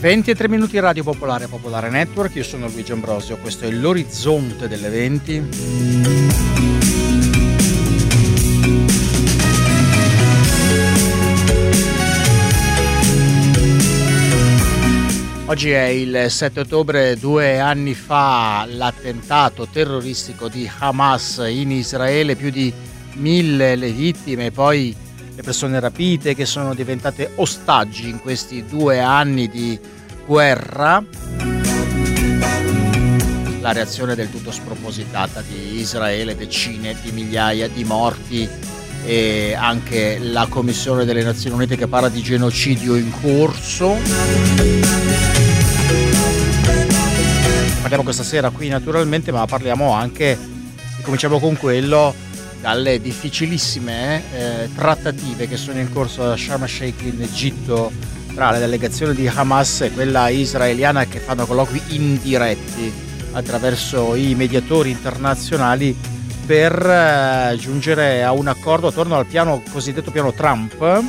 23 minuti Radio Popolare, Popolare Network. Io sono Luigi Ambrosio, questo è l'orizzonte delle 20. Oggi è il 7 ottobre, 2 anni fa l'attentato terroristico di Hamas in Israele, più di 1000 le vittime, poi le persone rapite che sono diventate ostaggi in questi 2 anni di guerra. La reazione del tutto spropositata di Israele, decine di migliaia di morti e anche la Commissione delle Nazioni Unite che parla di genocidio in corso. Parliamo questa sera qui naturalmente, ma parliamo anche, e cominciamo con quello, dalle difficilissime trattative che sono in corso a Sharm el-Sheikh in Egitto tra la delegazione di Hamas e quella israeliana, che fanno colloqui indiretti attraverso i mediatori internazionali per giungere a un accordo attorno al piano cosiddetto piano Trump.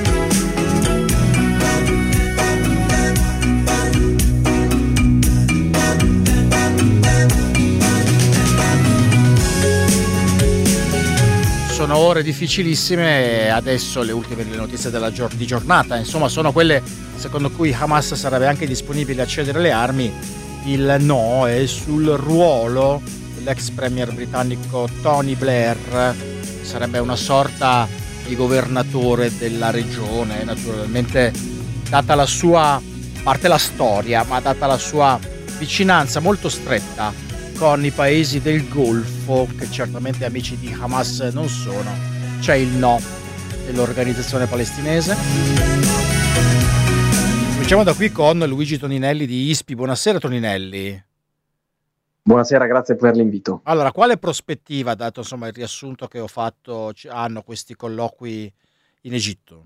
Sono ore difficilissime e adesso le ultime notizie di giornata, insomma, sono quelle secondo cui Hamas sarebbe anche disponibile a cedere le armi. Il no è sul ruolo dell'ex premier britannico Tony Blair, sarebbe una sorta di governatore della regione, naturalmente data la sua, a parte la storia, ma data la sua vicinanza molto stretta con i paesi del Golfo, che certamente amici di Hamas non sono. C'è il no dell'organizzazione palestinese. Cominciamo da qui con Luigi Toninelli di ISPI. Buonasera Toninelli. Buonasera, grazie per l'invito. Allora, quale prospettiva, dato insomma il riassunto che ho fatto, hanno questi colloqui in Egitto?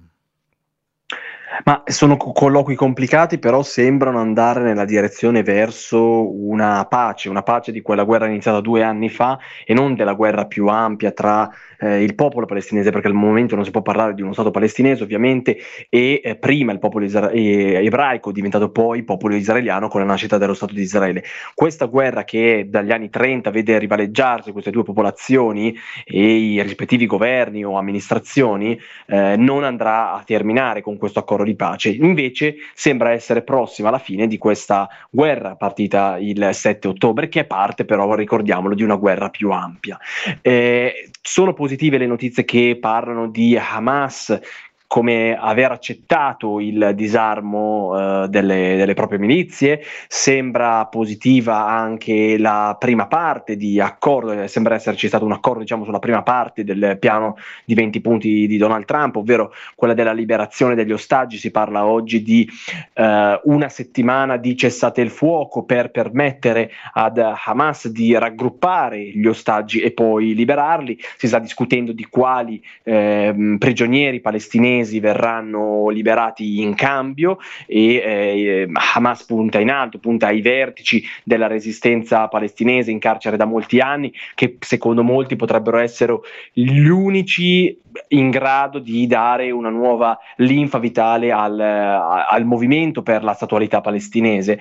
Ma sono colloqui complicati, però sembrano andare nella direzione verso una pace di quella guerra iniziata 2 anni fa e non della guerra più ampia tra il popolo palestinese, perché al momento non si può parlare di uno stato palestinese ovviamente, e prima il popolo ebraico, diventato poi popolo israeliano con la nascita dello Stato di Israele. Questa guerra, che dagli anni 30 vede rivaleggiarsi queste due popolazioni e i rispettivi governi o amministrazioni, non andrà a terminare con questo accordo di pace. Invece sembra essere prossima alla fine di questa guerra partita il 7 ottobre, che è parte però, ricordiamolo, di una guerra più ampia. Sono positive le notizie che parlano di Hamas come aver accettato il disarmo delle proprie milizie. Sembra positiva anche la prima parte di accordo, sembra esserci stato un accordo, diciamo, sulla prima parte del piano di 20 punti di Donald Trump, ovvero quella della liberazione degli ostaggi. Si parla oggi di una settimana di cessate il fuoco per permettere ad Hamas di raggruppare gli ostaggi e poi liberarli. Si sta discutendo di quali prigionieri palestinesi verranno liberati in cambio, e Hamas punta in alto, punta ai vertici della resistenza palestinese in carcere da molti anni, che secondo molti potrebbero essere gli unici in grado di dare una nuova linfa vitale al movimento per la statualità palestinese,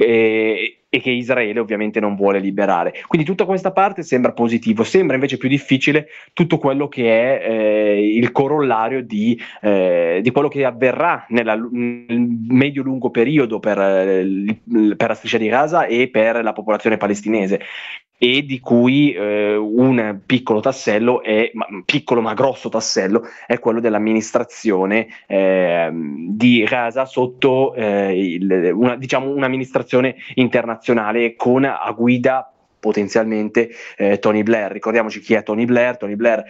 e che Israele ovviamente non vuole liberare. Quindi tutta questa parte sembra positivo. Sembra invece più difficile tutto quello che è il corollario di quello che avverrà nel medio-lungo periodo per la striscia di Gaza e per la popolazione palestinese, e di cui un piccolo tassello piccolo ma grosso tassello è quello dell'amministrazione di Gaza sotto un'amministrazione internazionale con a guida potenzialmente Tony Blair. Ricordiamoci chi è Tony Blair. Tony Blair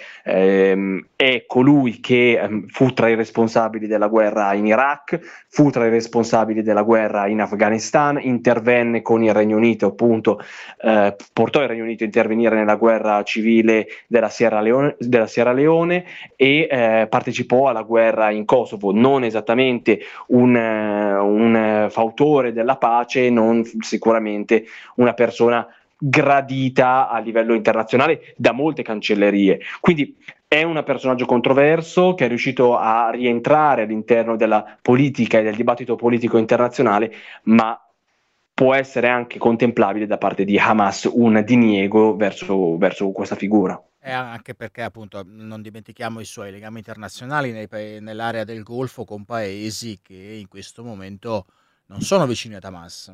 è colui che fu tra i responsabili della guerra in Iraq, fu tra i responsabili della guerra in Afghanistan, intervenne con il Regno Unito, appunto, portò il Regno Unito a intervenire nella guerra civile della Sierra Leone e partecipò alla guerra in Kosovo. Non esattamente un fautore della pace, non sicuramente una persona gradita a livello internazionale da molte cancellerie. Quindi è un personaggio controverso che è riuscito a rientrare all'interno della politica e del dibattito politico internazionale, ma può essere anche contemplabile da parte di Hamas un diniego verso questa figura. E anche perché appunto non dimentichiamo i suoi legami internazionali nell'area del Golfo con paesi che in questo momento non sono vicini ad Hamas.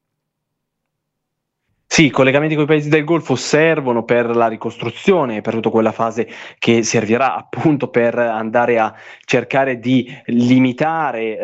Sì, i collegamenti con i paesi del Golfo servono per la ricostruzione, per tutta quella fase che servirà appunto per andare a cercare di limitare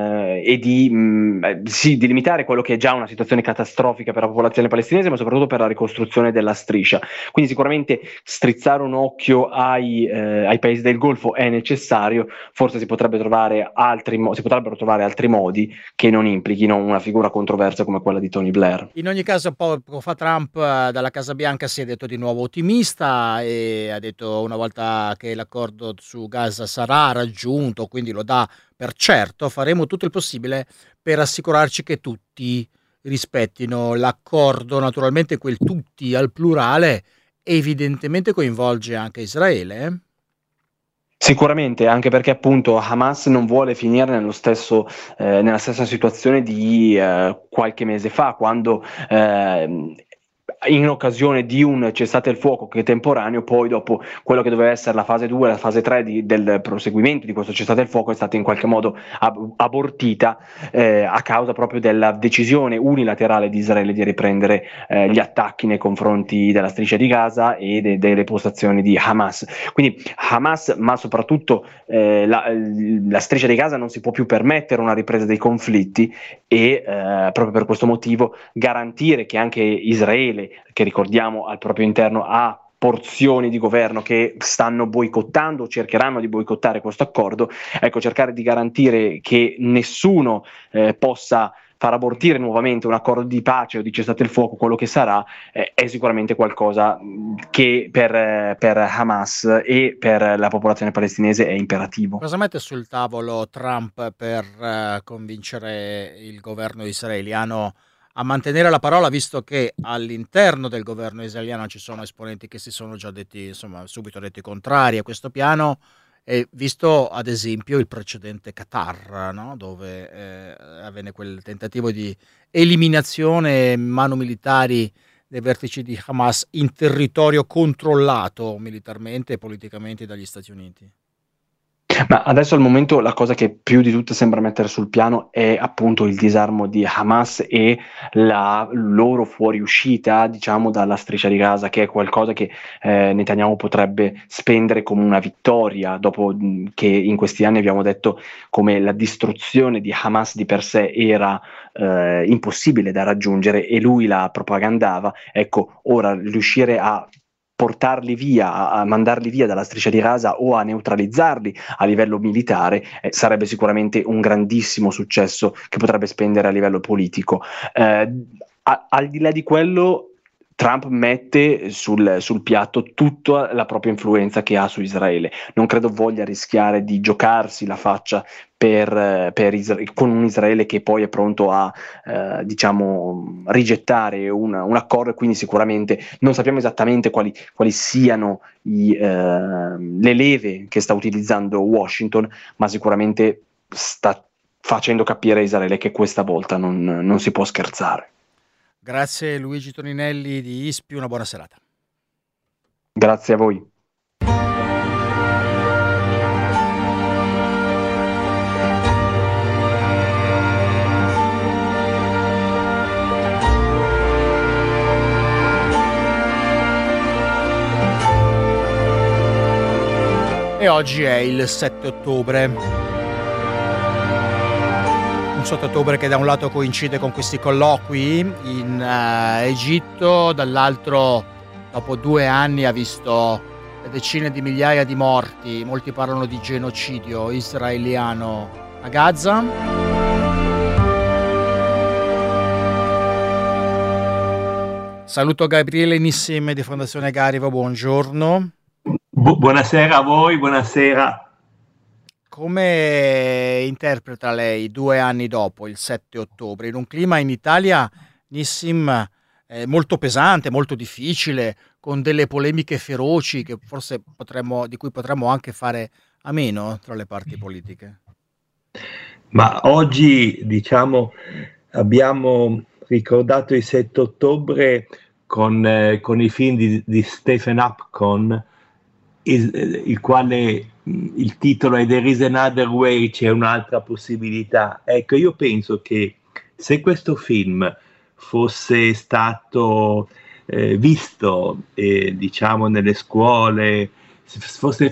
di limitare quello che è già una situazione catastrofica per la popolazione palestinese, ma soprattutto per la ricostruzione della striscia. Quindi sicuramente strizzare un occhio ai paesi del Golfo è necessario, forse si potrebbero trovare altri modi che non implichino una figura controversa come quella di Tony Blair. In ogni caso, poco fa Trump dalla Casa Bianca si è detto di nuovo ottimista e ha detto una volta che l'accordo su Gaza sarà raggiunto, quindi lo dà per certo, faremo tutto il possibile per assicurarci che tutti rispettino l'accordo. Naturalmente quel tutti al plurale evidentemente coinvolge anche Israele. Sicuramente, anche perché appunto Hamas non vuole finire nella stessa situazione di qualche mese fa, quando in occasione di un cessate il fuoco che è temporaneo, poi dopo quello che doveva essere la fase 2 e la fase 3 del proseguimento di questo cessate il fuoco è stata in qualche modo abortita a causa proprio della decisione unilaterale di Israele di riprendere gli attacchi nei confronti della striscia di Gaza e delle postazioni di Hamas. Quindi Hamas, ma soprattutto la striscia di Gaza non si può più permettere una ripresa dei conflitti e proprio per questo motivo garantire che anche Israele, che ricordiamo al proprio interno ha porzioni di governo che stanno boicottando o cercheranno di boicottare questo accordo, ecco, cercare di garantire che nessuno possa far abortire nuovamente un accordo di pace o di cessate il fuoco, quello che sarà, è sicuramente qualcosa che per Hamas e per la popolazione palestinese è imperativo. Cosa mette sul tavolo Trump per convincere il governo israeliano a mantenere la parola, visto che all'interno del governo israeliano ci sono esponenti che si sono già detti, insomma, subito detti contrari a questo piano, e visto ad esempio il precedente Qatar, no? Dove avvenne quel tentativo di eliminazione mano militari dei vertici di Hamas in territorio controllato militarmente e politicamente dagli Stati Uniti. Ma adesso al momento la cosa che più di tutto sembra mettere sul piano è appunto il disarmo di Hamas e la loro fuoriuscita, diciamo, dalla striscia di Gaza, che è qualcosa che Netanyahu potrebbe spendere come una vittoria, dopo che in questi anni abbiamo detto come la distruzione di Hamas di per sé era impossibile da raggiungere e lui la propagandava. Ecco, ora riuscire a portarli via, a mandarli via dalla striscia di Gaza o a neutralizzarli a livello militare sarebbe sicuramente un grandissimo successo che potrebbe spendere a livello politico. Al di là di quello, Trump mette sul piatto tutta la propria influenza che ha su Israele. Non credo voglia rischiare di giocarsi la faccia con un Israele che poi è pronto a diciamo rigettare un accordo, e quindi sicuramente non sappiamo esattamente quali siano le leve che sta utilizzando Washington, ma sicuramente sta facendo capire a Israele che questa volta non si può scherzare. Grazie Luigi Toninelli di ISPI, una buona serata. Grazie a voi. E oggi è il 7 ottobre. Un 7 ottobre che da un lato coincide con questi colloqui in Egitto, dall'altro dopo 2 anni ha visto decine di migliaia di morti, molti parlano di genocidio israeliano a Gaza. Saluto Gabriele Nissim di Fondazione Garivo, buongiorno. Buonasera a voi, buonasera. Come interpreta lei 2 anni dopo, il 7 ottobre, in un clima in Italia, Nissim, molto pesante, molto difficile, con delle polemiche feroci che forse di cui potremmo anche fare a meno tra le parti politiche. Ma oggi, diciamo, abbiamo ricordato il 7 ottobre con i film di Stephen Hopkins, il quale il titolo è There is another way, c'è un'altra possibilità. Ecco, io penso che se questo film fosse stato visto, diciamo, nelle scuole, fosse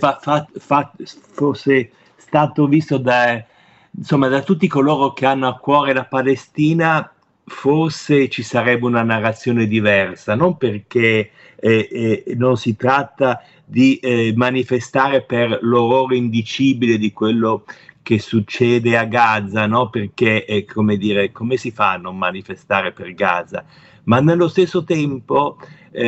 stato visto da tutti coloro che hanno a cuore la Palestina, forse ci sarebbe una narrazione diversa, non perché non si tratta di manifestare per l'orrore indicibile di quello che succede a Gaza, no? Perché come dire, come si fa a non manifestare per Gaza? Ma nello stesso tempo,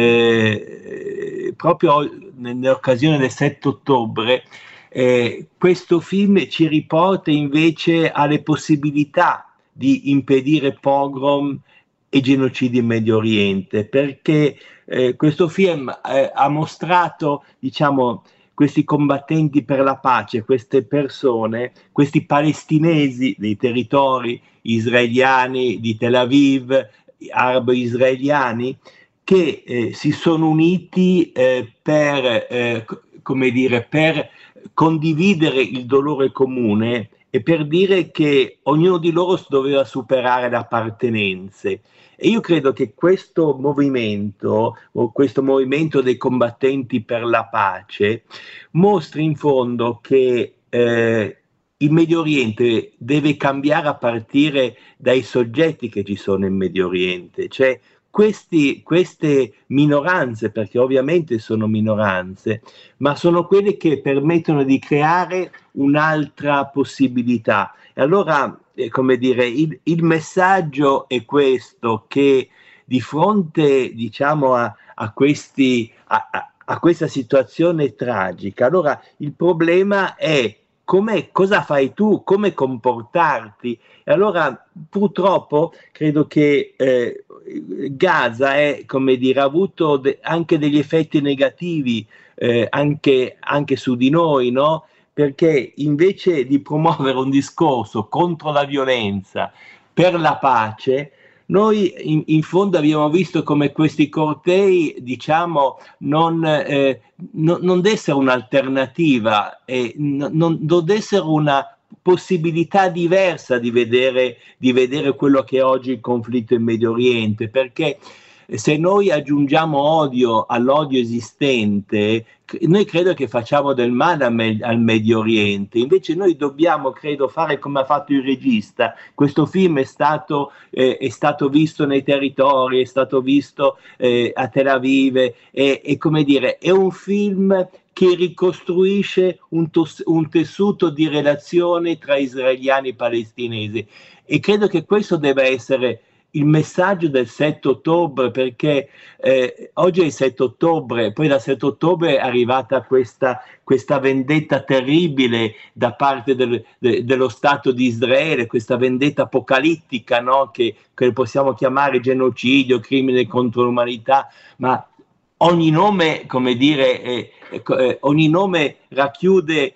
proprio nell'occasione del 7 ottobre, questo film ci riporta invece alle possibilità di impedire pogrom e genocidi in Medio Oriente, perché questo film ha mostrato, diciamo, questi combattenti per la pace, queste persone, questi palestinesi dei territori israeliani di Tel Aviv, arabo-israeliani, che si sono uniti per condividere il dolore comune e per dire che ognuno di loro doveva superare le appartenenze. E io credo che questo movimento dei combattenti per la pace, mostri in fondo che il Medio Oriente deve cambiare a partire dai soggetti che ci sono in Medio Oriente, cioè queste minoranze, perché ovviamente sono minoranze, ma sono quelle che permettono di creare un'altra possibilità. E allora, come dire, il messaggio è questo, che di fronte, diciamo, a questa situazione tragica, allora il problema è cosa fai tu, come comportarti. E allora purtroppo credo che Gaza ha avuto anche degli effetti negativi anche su di noi, no? Perché invece di promuovere un discorso contro la violenza, per la pace, noi in fondo abbiamo visto come questi cortei, diciamo, non dessero un'alternativa, non dessero una possibilità diversa di vedere quello che è oggi il conflitto in Medio Oriente, perché se noi aggiungiamo odio all'odio esistente, noi credo che facciamo del male al Medio Oriente. Invece noi dobbiamo, credo, fare come ha fatto il regista. Questo film è stato visto nei territori, è stato visto a Tel Aviv, e come dire, è un film che ricostruisce un tessuto di relazione tra israeliani e palestinesi, e credo che questo debba essere il messaggio del 7 ottobre, perché oggi è il 7 ottobre, poi da 7 ottobre è arrivata questa vendetta terribile da parte dello Stato di Israele, questa vendetta apocalittica, no? che possiamo chiamare genocidio, crimine contro l'umanità, ma ogni nome, come dire, ogni nome racchiude,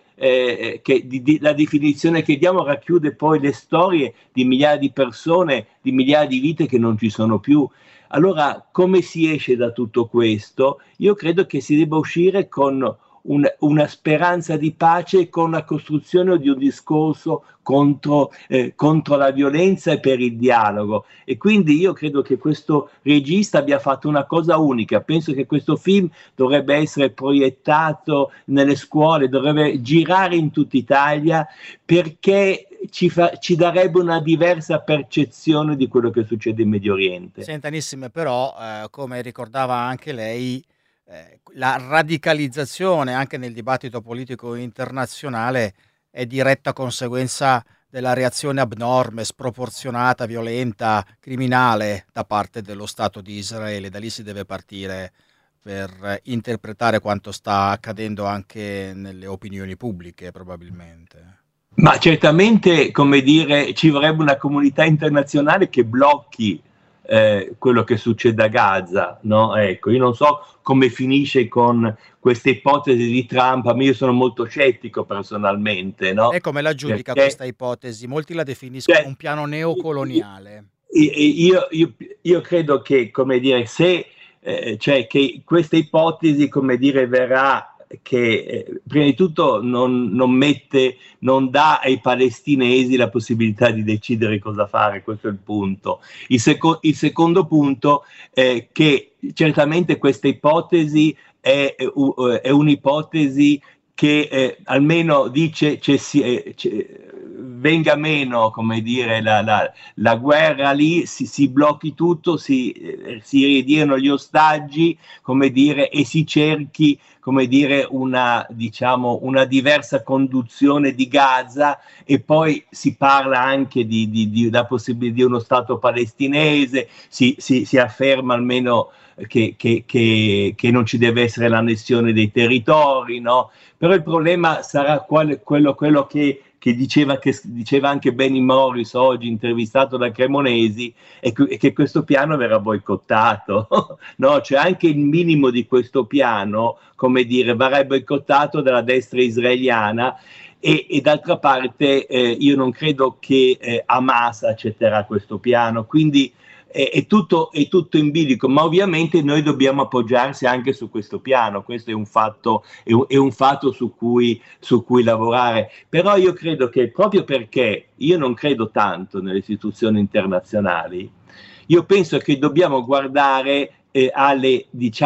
la definizione che diamo racchiude poi le storie di migliaia di persone, di migliaia di vite che non ci sono più. Allora, come si esce da tutto questo? Io credo che si debba uscire con una speranza di pace, con la costruzione di un discorso contro la violenza e per il dialogo. E quindi io credo che questo regista abbia fatto una cosa unica. Penso che questo film dovrebbe essere proiettato nelle scuole, dovrebbe girare in tutta Italia, perché ci darebbe una diversa percezione di quello che succede in Medio Oriente. Sentanissime, però, come ricordava anche lei, la radicalizzazione anche nel dibattito politico internazionale è diretta conseguenza della reazione abnorme, sproporzionata, violenta, criminale da parte dello Stato di Israele. Da lì si deve partire per interpretare quanto sta accadendo anche nelle opinioni pubbliche, probabilmente. Ma certamente, come dire, ci vorrebbe una comunità internazionale che blocchi quello che succede a Gaza, no? Ecco, io non so come finisce con questa ipotesi di Trump, ma io sono molto scettico personalmente, no? E come la giudica Perché, questa ipotesi? Molti la definiscono un piano neocoloniale. Io credo che, come dire, se cioè che questa ipotesi, come dire, verrà che prima di tutto non dà ai palestinesi la possibilità di decidere cosa fare, questo è il punto. Il secondo punto è che certamente questa ipotesi è un'ipotesi che almeno dice venga meno, come dire, la guerra lì, si blocchi tutto, si ridiano gli ostaggi, come dire, e si cerchi, come dire, diciamo, una diversa conduzione di Gaza, e poi si parla anche di uno Stato palestinese, si afferma almeno che non ci deve essere l'annessione dei territori, no? Però il problema sarà quello che diceva anche Benny Morris oggi, intervistato da Cremonesi, è che questo piano verrà boicottato. No? Cioè anche il minimo di questo piano, come dire, verrà boicottato dalla destra israeliana, e d'altra parte io non credo che Hamas accetterà questo piano, quindi è tutto in bilico, ma ovviamente noi dobbiamo appoggiarsi anche su questo piano. Questo è un fatto su cui lavorare. Però io credo che, proprio perché io non credo tanto nelle istituzioni internazionali, io penso che dobbiamo guardare alle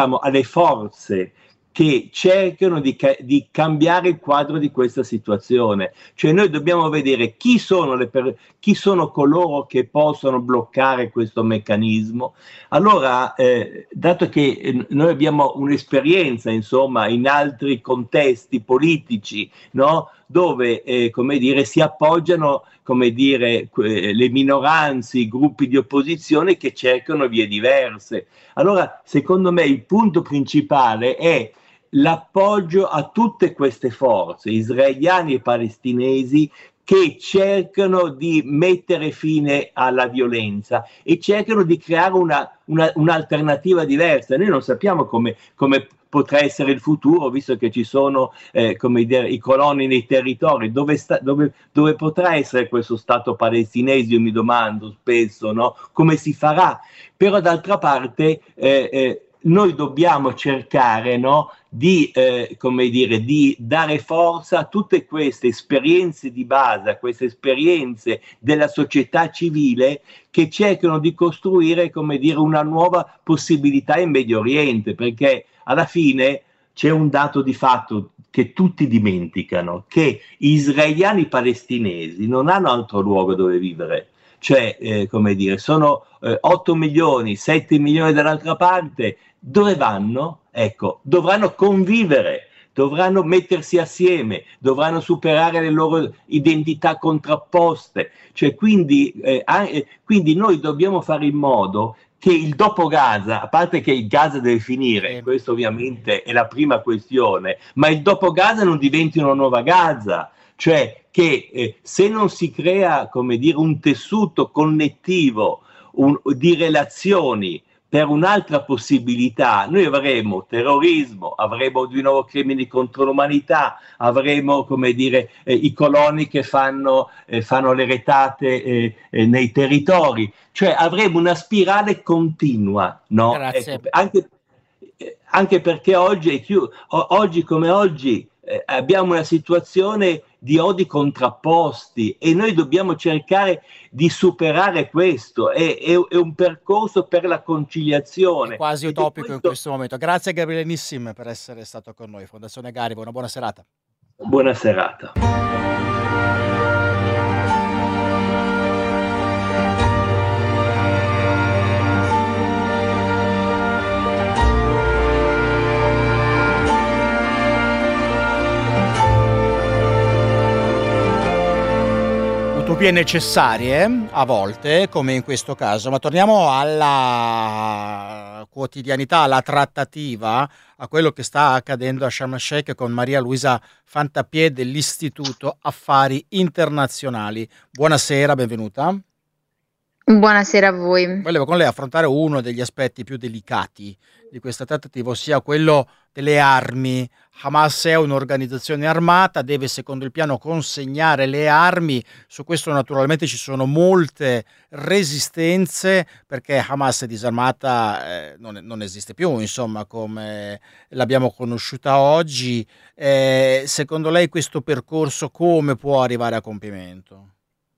forze che cercano di cambiare il quadro di questa situazione. Cioè noi dobbiamo vedere chi sono coloro che possono bloccare questo meccanismo. Allora, dato che noi abbiamo un'esperienza, insomma, in altri contesti politici, no? Dove, come dire, si appoggiano, come dire, le minoranze, i gruppi di opposizione che cercano vie diverse. Allora, secondo me, il punto principale è l'appoggio a tutte queste forze, israeliani e palestinesi, che cercano di mettere fine alla violenza e cercano di creare un'alternativa diversa. Noi non sappiamo come potrà essere il futuro, visto che ci sono come dire, i coloni nei territori, dove potrà essere questo Stato palestinese, io mi domando spesso, no? Come si farà? Però d'altra parte noi dobbiamo cercare, no, come dire, di dare forza a tutte queste esperienze di base, a queste esperienze della società civile che cercano di costruire, come dire, una nuova possibilità in Medio Oriente, perché alla fine c'è un dato di fatto che tutti dimenticano, che gli israeliani palestinesi non hanno altro luogo dove vivere. Cioè, come dire, sono 8 milioni, 7 milioni dall'altra parte. Dove vanno? Ecco, dovranno convivere, dovranno mettersi assieme, dovranno superare le loro identità contrapposte. Cioè, quindi noi dobbiamo fare in modo che il dopo Gaza, a parte che il Gaza deve finire, questo ovviamente è la prima questione, ma il dopo Gaza non diventi una nuova Gaza. Cioè che se non si crea, come dire, un tessuto connettivo di relazioni per un'altra possibilità, noi avremo terrorismo, avremo di nuovo crimini contro l'umanità, avremo, come dire, i coloni che fanno le retate nei territori, cioè avremo una spirale continua, no? Grazie. Ecco, anche perché oggi come oggi abbiamo una situazione di odi contrapposti e noi dobbiamo cercare di superare questo. È un percorso per la conciliazione. È quasi utopico in questo momento. Grazie Gabriele Nissim per essere stato con noi. Fondazione Garivo, una buona serata. Buona serata. Utopie necessarie a volte, come in questo caso, ma torniamo alla quotidianità, alla trattativa, a quello che sta accadendo a Sharm el-Sheikh con Maria Luisa Fantapié dell'Istituto Affari Internazionali. Buonasera, benvenuta. Buonasera a voi. Volevo con lei affrontare uno degli aspetti più delicati di questa trattativa, ossia quello delle armi. Hamas è un'organizzazione armata, deve secondo il piano consegnare le armi. Su questo naturalmente ci sono molte resistenze, perché Hamas è disarmata, non esiste più, insomma, come l'abbiamo conosciuta oggi. Secondo lei questo percorso come può arrivare a compimento?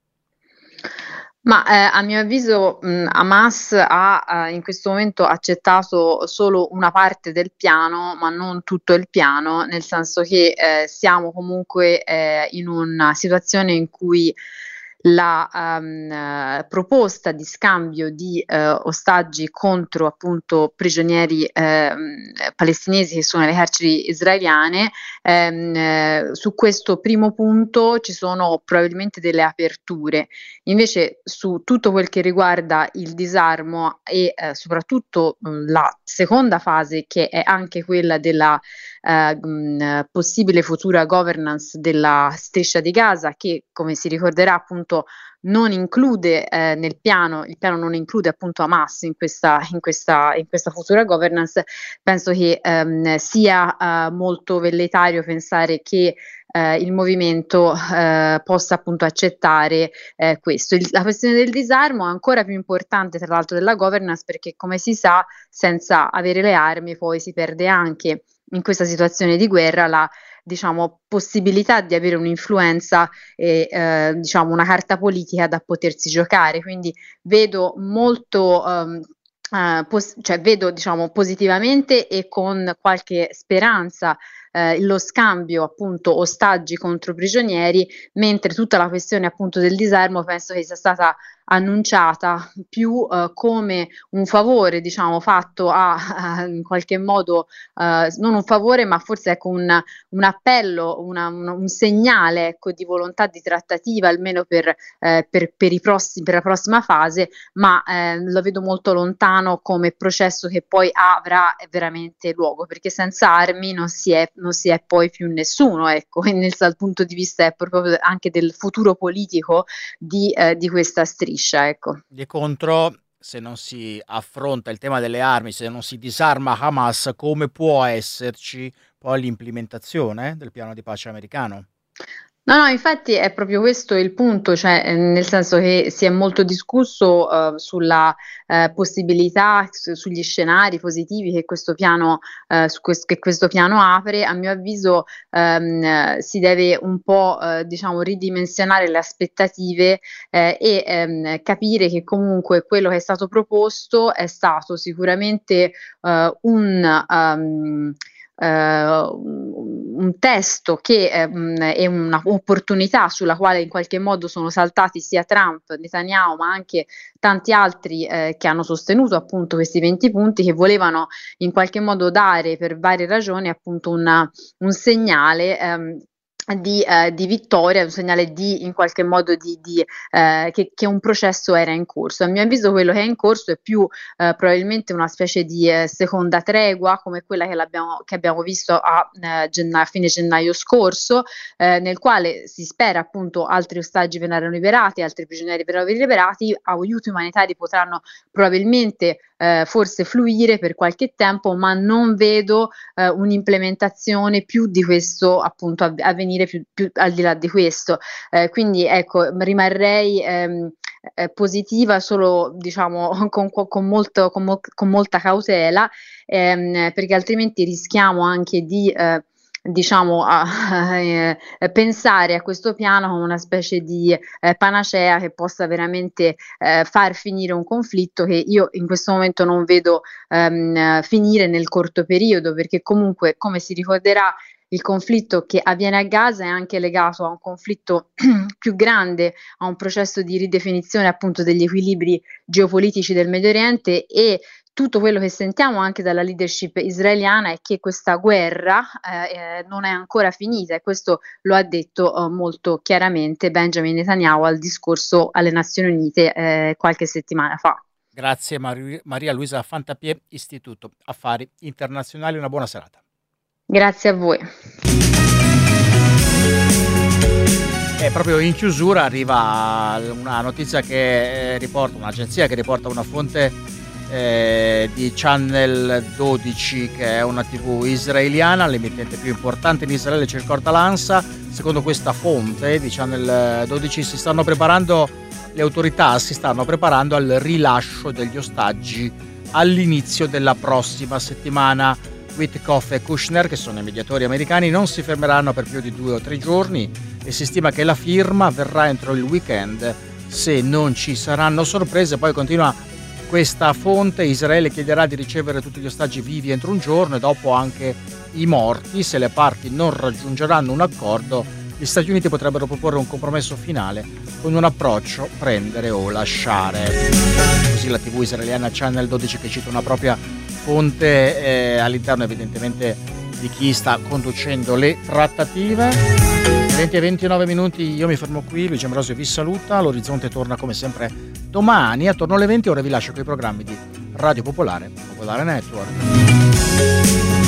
Ma a mio avviso Hamas ha in questo momento accettato solo una parte del piano, ma non tutto il piano, nel senso che siamo comunque in una situazione in cui la proposta di scambio di ostaggi contro appunto prigionieri palestinesi che sono nelle carceri israeliane, su questo primo punto ci sono probabilmente delle aperture. Invece su tutto quel che riguarda il disarmo e soprattutto la seconda fase, che è anche quella della possibile futura governance della striscia di Gaza, che come si ricorderà appunto non include nel piano, il piano non include appunto Hamas in questa futura governance. Penso che sia molto velleitario pensare che il movimento possa appunto accettare questo. La questione del disarmo è ancora più importante tra l'altro della governance, perché come si sa senza avere le armi poi si perde anche in questa situazione di guerra la possibilità di avere un'influenza e diciamo una carta politica da potersi giocare. Quindi vedo molto vedo positivamente e con qualche speranza lo scambio appunto ostaggi contro prigionieri, mentre tutta la questione appunto del disarmo penso che sia stata annunciata più come un favore fatto in qualche modo non un favore, ma forse ecco un appello, un segnale ecco di volontà di trattativa almeno per la prossima fase, ma lo vedo molto lontano come processo che poi avrà veramente luogo, perché senza armi non si è poi più nessuno, ecco, e dal punto di vista proprio anche del futuro politico di questa striscia, ecco. Di contro, se non si affronta il tema delle armi, se non si disarma Hamas, come può esserci poi l'implementazione del piano di pace americano? No, infatti è proprio questo il punto, cioè nel senso che si è molto discusso sulla possibilità, sugli scenari positivi che questo piano che questo piano apre. A mio avviso si deve un po' ridimensionare le aspettative e capire che comunque quello che è stato proposto è stato sicuramente un testo che è un'opportunità sulla quale in qualche modo sono saltati sia Trump, Netanyahu, ma anche tanti altri che hanno sostenuto appunto questi 20 punti, che volevano in qualche modo dare per varie ragioni appunto un segnale di vittoria, un segnale in qualche modo che un processo era in corso. A mio avviso quello che è in corso è più probabilmente una specie di seconda tregua, come quella che abbiamo visto a fine gennaio scorso, nel quale si spera appunto altri ostaggi verranno liberati, altri prigionieri verranno liberati, aiuti umanitari potranno probabilmente forse fluire per qualche tempo, ma non vedo un'implementazione più di questo appunto avvenire più al di là di questo. Quindi ecco, rimarrei positiva solo con molta cautela, perché altrimenti rischiamo anche di pensare a questo piano come una specie di panacea che possa veramente far finire un conflitto che io in questo momento non vedo finire nel corto periodo, perché comunque, come si ricorderà, il conflitto che avviene a Gaza è anche legato a un conflitto più grande, a un processo di ridefinizione appunto degli equilibri geopolitici del Medio Oriente, e tutto quello che sentiamo anche dalla leadership israeliana è che questa guerra non è ancora finita, e questo lo ha detto molto chiaramente Benjamin Netanyahu al discorso alle Nazioni Unite qualche settimana fa. Grazie Maria Luisa Fantapié, Istituto Affari Internazionali, una buona serata. Grazie a voi. E proprio in chiusura arriva una notizia che riporta, un'agenzia che riporta una fonte di Channel 12, che è una TV israeliana, l'emittente più importante in Israele, ci ricorda l'ANSA. Secondo questa fonte di Channel 12 le autorità si stanno preparando al rilascio degli ostaggi all'inizio della prossima settimana. Witkoff e Kushner, che sono i mediatori americani, non si fermeranno per più di 2 o 3 giorni e si stima che la firma avverrà entro il weekend se non ci saranno sorprese. Poi continua questa fonte: Israele chiederà di ricevere tutti gli ostaggi vivi entro un giorno e dopo anche i morti. Se le parti non raggiungeranno un accordo, gli Stati Uniti potrebbero proporre un compromesso finale con un approccio prendere o lasciare. Così la TV israeliana Channel 12, che cita una propria fonte all'interno evidentemente di chi sta conducendo le trattative. 20 e 29 minuti, io mi fermo qui, Luigi Ambrosio vi saluta, l'Orizzonte torna come sempre domani attorno alle 20, ora vi lascio con i programmi di Radio Popolare, Popolare Network.